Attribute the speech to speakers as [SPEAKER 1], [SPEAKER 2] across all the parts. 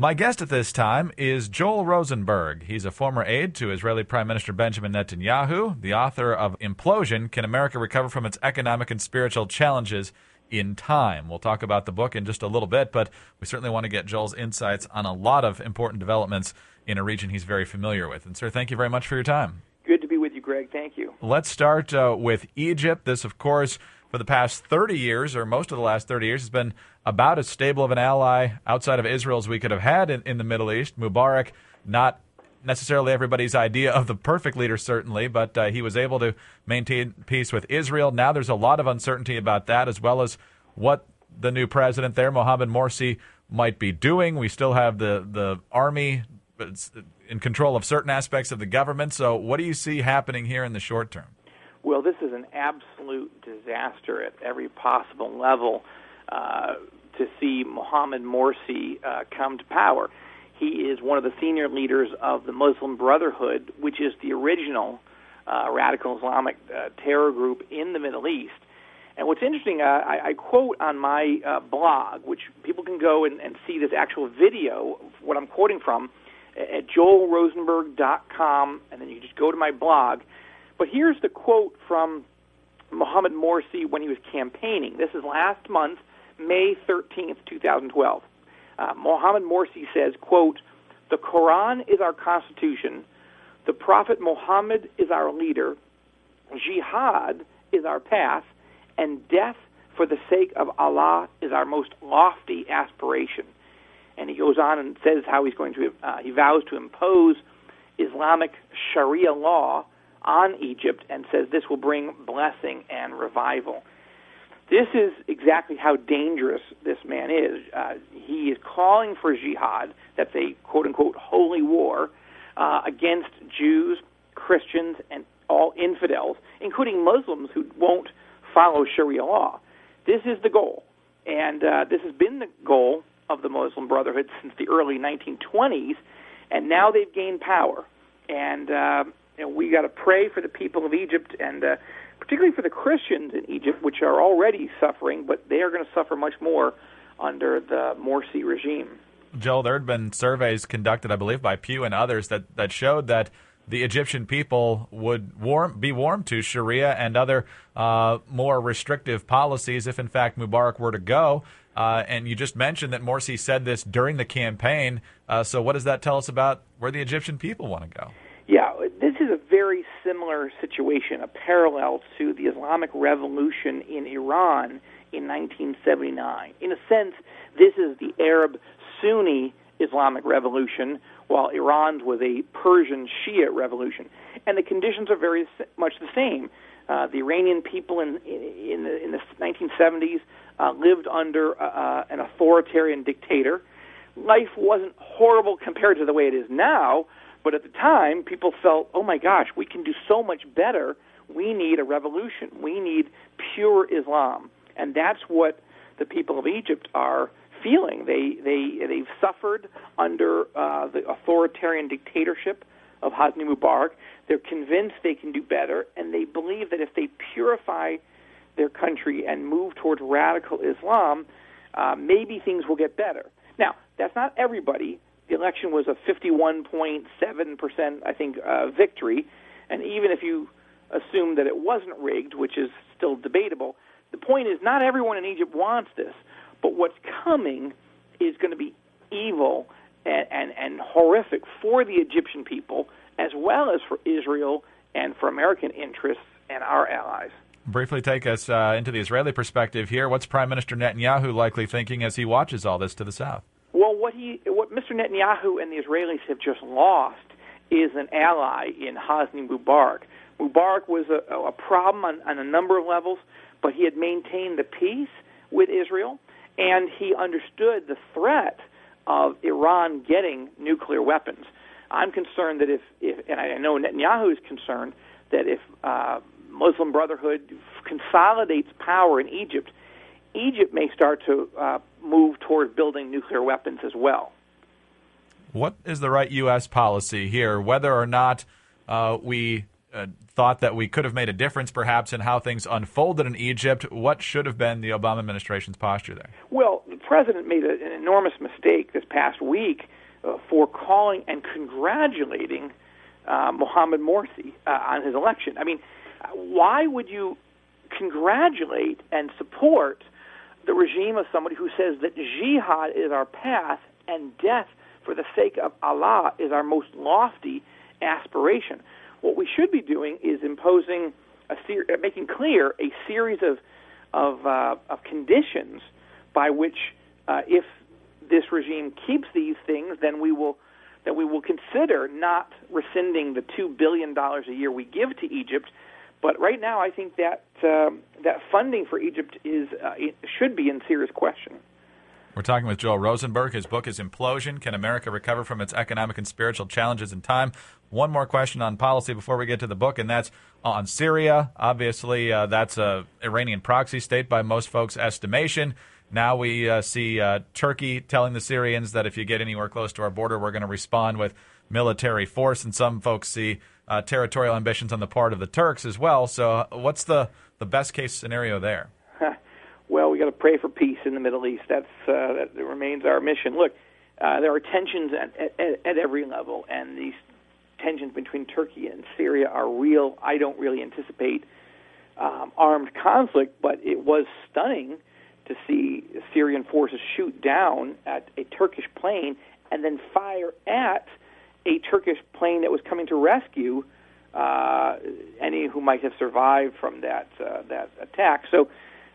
[SPEAKER 1] My guest at this time is Joel Rosenberg. He's a former aide to Israeli Prime Minister Benjamin Netanyahu, the author of Implosion, Can America Recover from Its Economic and Spiritual Challenges in Time? We'll talk about the book in just a little bit, but we certainly want to get Joel's insights on a lot of important developments in a region he's very familiar with. And, sir, thank you very much for your time.
[SPEAKER 2] Good to be with you, Greg. Thank you.
[SPEAKER 1] Let's start with Egypt. This, of course, for the past 30 years, or most of the last 30 years, has been about as stable of an ally outside of Israel as we could have had in the Middle East. Mubarak, not necessarily everybody's idea of the perfect leader, certainly, but he was able to maintain peace with Israel. Now there's a lot of uncertainty about that, as well as what the new president there, Mohamed Morsi, might be doing. We still have the army in control of certain aspects of the government. So what do you see happening here in the short term?
[SPEAKER 2] Well, this is an absolute disaster at every possible level to see Mohamed Morsi come to power. He is one of the senior leaders of the Muslim Brotherhood, which is the original radical Islamic terror group in the Middle East. And what's interesting, I quote on my blog, which people can go and see this actual video, what I'm quoting from, at joelrosenberg.com, and then you just go to my blog. But here's the quote from Mohamed Morsi when he was campaigning. This is last month, May 13th, 2012. Mohamed Morsi says, quote, "The Quran is our constitution, the Prophet Muhammad is our leader, jihad is our path, and death for the sake of Allah is our most lofty aspiration." And he goes on and says how he's going to, he vows to impose Islamic Sharia law on Egypt and says this will bring blessing and revival. This is exactly how dangerous this man is. He is calling for jihad, that's a quote-unquote holy war, against Jews, Christians, and all infidels, including Muslims who won't follow Sharia law. This is the goal, and this has been the goal of the Muslim Brotherhood since the early 1920s, and now they've gained power. And we got to pray for the people of Egypt, and particularly for the Christians in Egypt, which are already suffering, but they are going to suffer much more under the Morsi regime.
[SPEAKER 1] Joel, there had been surveys conducted, I believe, by Pew and others that showed that the Egyptian people would be warm to Sharia and other more restrictive policies if, in fact, Mubarak were to go. And you just mentioned that Morsi said this during the campaign. So what does that tell us about where the Egyptian people want to go?
[SPEAKER 2] Yeah, this is a very similar situation, a parallel to the Islamic Revolution in Iran in 1979. In a sense, this is the Arab Sunni Islamic Revolution, while Iran's was a Persian Shia revolution. And the conditions are very much the same. The Iranian people in the 1970s lived under an authoritarian dictator. Life wasn't horrible compared to the way it is now, but at the time, people felt, oh my gosh, we can do so much better. We need a revolution. We need pure Islam. And that's what the people of Egypt are feeling. They've suffered under the authoritarian dictatorship of Hosni Mubarak. They're convinced they can do better, and they believe that if they purify their country and move towards radical Islam, maybe things will get better. Now, that's not everybody. The election was a 51.7%, I think, victory, and even if you assume that it wasn't rigged, which is still debatable, the point is not everyone in Egypt wants this, but what's coming is going to be evil and horrific for the Egyptian people, as well as for Israel and for American interests and our allies.
[SPEAKER 1] Briefly take us into the Israeli perspective here. What's Prime Minister Netanyahu likely thinking as he watches all this to the south?
[SPEAKER 2] Well, what Mr. Netanyahu and the Israelis have just lost is an ally in Hosni Mubarak. Mubarak was a problem on a number of levels, but he had maintained the peace with Israel, and he understood the threat of Iran getting nuclear weapons. I'm concerned that if and I know Netanyahu is concerned, that if Muslim Brotherhood consolidates power in Egypt, Egypt may start to move toward building nuclear weapons as well.
[SPEAKER 1] What is the right U.S. policy here, whether or not we thought that we could have made a difference perhaps in how things unfolded in Egypt? What should have been the Obama administration's posture there?
[SPEAKER 2] Well, president made an enormous mistake this past week for calling and congratulating Mohamed Morsi on his election. I mean, why would you congratulate and support the regime of somebody who says that jihad is our path and death for the sake of Allah is our most lofty aspiration? What we should be doing is imposing making clear a series of conditions by which, if this regime keeps these things, then we will consider not rescinding the $2 billion a year we give to Egypt. But right now, I think that that funding for Egypt should be in serious question.
[SPEAKER 1] We're talking with Joel Rosenberg. His book is Implosion: Can America Recover from Its Economic and Spiritual Challenges in Time? One more question on policy before we get to the book, and that's on Syria. Obviously, that's an Iranian proxy state by most folks' estimation. Now we see Turkey telling the Syrians that if you get anywhere close to our border, we're going to respond with military force, and some folks see territorial ambitions on the part of the Turks as well. So what's the best-case scenario there?
[SPEAKER 2] Well, we got to pray for peace in the Middle East. That remains our mission. Look, there are tensions at every level, and these tensions between Turkey and Syria are real. I don't really anticipate armed conflict, but it was stunning to see Syrian forces shoot down at a Turkish plane and then fire at a Turkish plane that was coming to rescue any who might have survived from that attack. So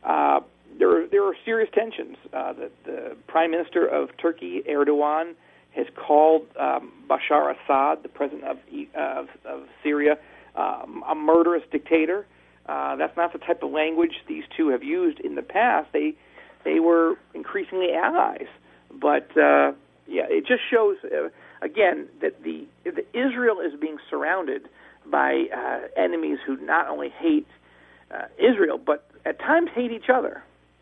[SPEAKER 2] there are serious tensions. The Prime Minister of Turkey, Erdogan, has called Bashar Assad, the president of Syria, a murderous dictator. That's not the type of language these two have used in the past. They were increasingly allies, but it just shows again that Israel is being surrounded by enemies who not only hate Israel, but at times hate each other.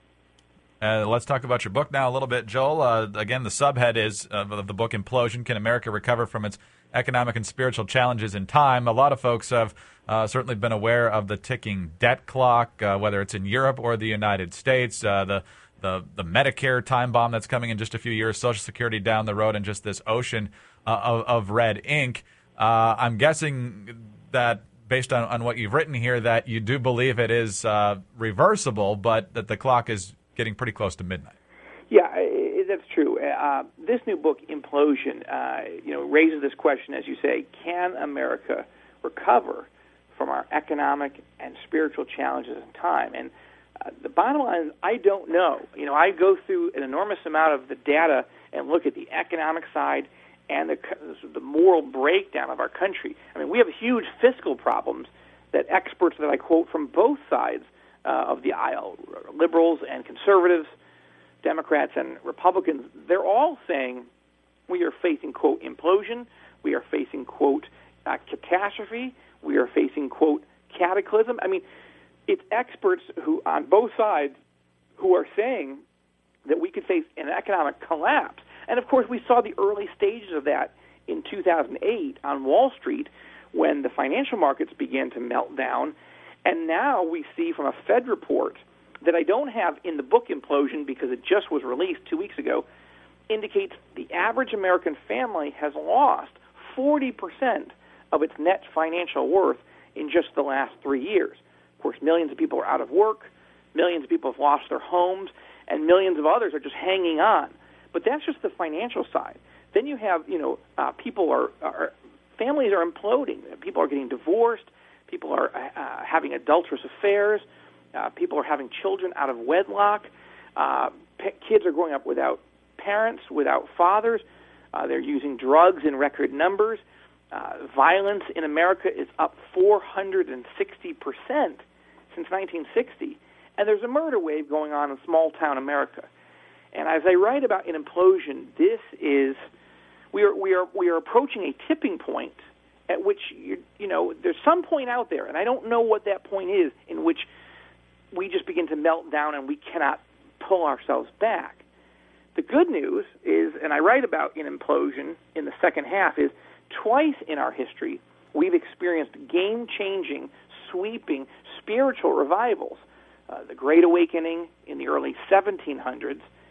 [SPEAKER 1] Let's talk about your book now a little bit, Joel. Again, the subhead is of the book Implosion: Can America Recover from Its Economic and Spiritual Challenges in Time? A lot of folks have certainly been aware of the ticking debt clock, whether it's in Europe or the United States, the Medicare time bomb that's coming in just a few years, Social Security down the road, and just this ocean of red ink. I'm guessing that based on what you've written here, that you do believe it is reversible, but that the clock is getting pretty close to midnight.
[SPEAKER 2] Yeah, that's true. This new book, Implosion, raises this question, as you say: can America recover from our economic and spiritual challenges in time? And the bottom line is, I don't know. I go through an enormous amount of the data and look at the economic side and the moral breakdown of our country. I mean, we have huge fiscal problems that experts that I quote from both sides of the aisle, liberals and conservatives, Democrats and Republicans, they're all saying we are facing, quote, implosion, we are facing, quote, catastrophe, we are facing, quote, cataclysm. I mean, it's experts who, on both sides, who are saying that we could face an economic collapse. And, of course, we saw the early stages of that in 2008 on Wall Street when the financial markets began to melt down. And now we see from a Fed report that I don't have in the book Implosion because it just was released 2 weeks ago, indicates the average American family has lost 40% of its net financial worth in just the last 3 years. Of course, millions of people are out of work, millions of people have lost their homes, and millions of others are just hanging on. But that's just the financial side. Then you have, families are imploding. People are getting divorced. People are having adulterous affairs. People are having children out of wedlock. Kids are growing up without parents, without fathers. They're using drugs in record numbers. Violence in America is up 460% since 1960. And there's a murder wave going on in small-town America. And as I write about in Implosion, we are approaching a tipping point at which, there's some point out there, and I don't know what that point is, in which we just begin to melt down and we cannot pull ourselves back. The good news is, and I write about in Implosion in the second half, is twice in our history we've experienced game-changing, sweeping spiritual revivals. The Great Awakening in the early 1700s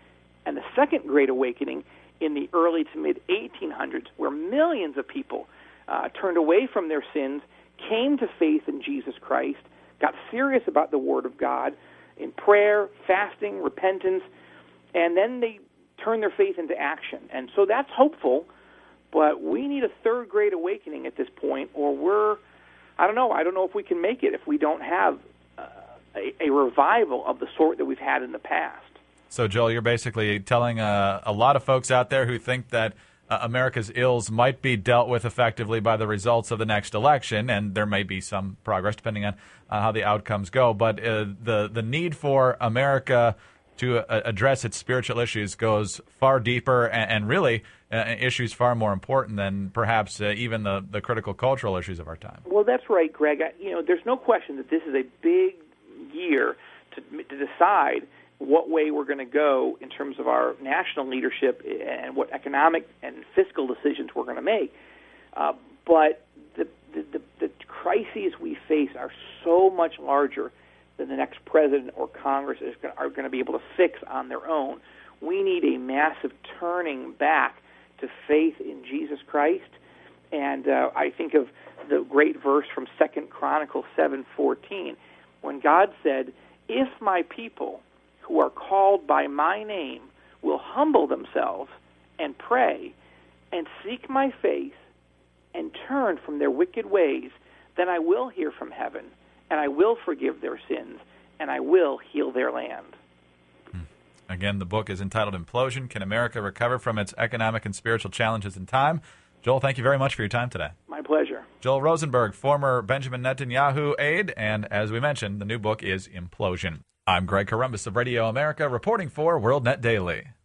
[SPEAKER 2] And the second Great Awakening in the early to mid-1800s, where millions of people turned away from their sins, came to faith in Jesus Christ, got serious about the Word of God in prayer, fasting, repentance, and then they turned their faith into action. And so that's hopeful, but we need a third Great Awakening at this point, or I don't know if we can make it if we don't have a revival of the sort that we've had in the past.
[SPEAKER 1] So, Joel, you're basically telling a lot of folks out there who think that America's ills might be dealt with effectively by the results of the next election, and there may be some progress depending on how the outcomes go, but the need for America to address its spiritual issues goes far deeper and really issues far more important than perhaps even the critical cultural issues of our time.
[SPEAKER 2] Well, that's right, Greg. There's no question that this is a big year to decide what way we're going to go in terms of our national leadership and what economic and fiscal decisions we're going to make. But the crises we face are so much larger than the next president or Congress are going to be able to fix on their own. We need a massive turning back to faith in Jesus Christ. And I think of the great verse from 2 Chronicles 7:14, when God said, "If my people who are called by my name will humble themselves and pray and seek my face and turn from their wicked ways, then I will hear from heaven, and I will forgive their sins, and I will heal their land."
[SPEAKER 1] Again, the book is entitled Implosion: Can America Recover from Its Economic and Spiritual Challenges in Time? Joel, thank you very much for your time today.
[SPEAKER 2] My pleasure.
[SPEAKER 1] Joel Rosenberg, former Benjamin Netanyahu aide, and as we mentioned, the new book is Implosion. I'm Greg Corombos of Radio America, reporting for WorldNet Daily.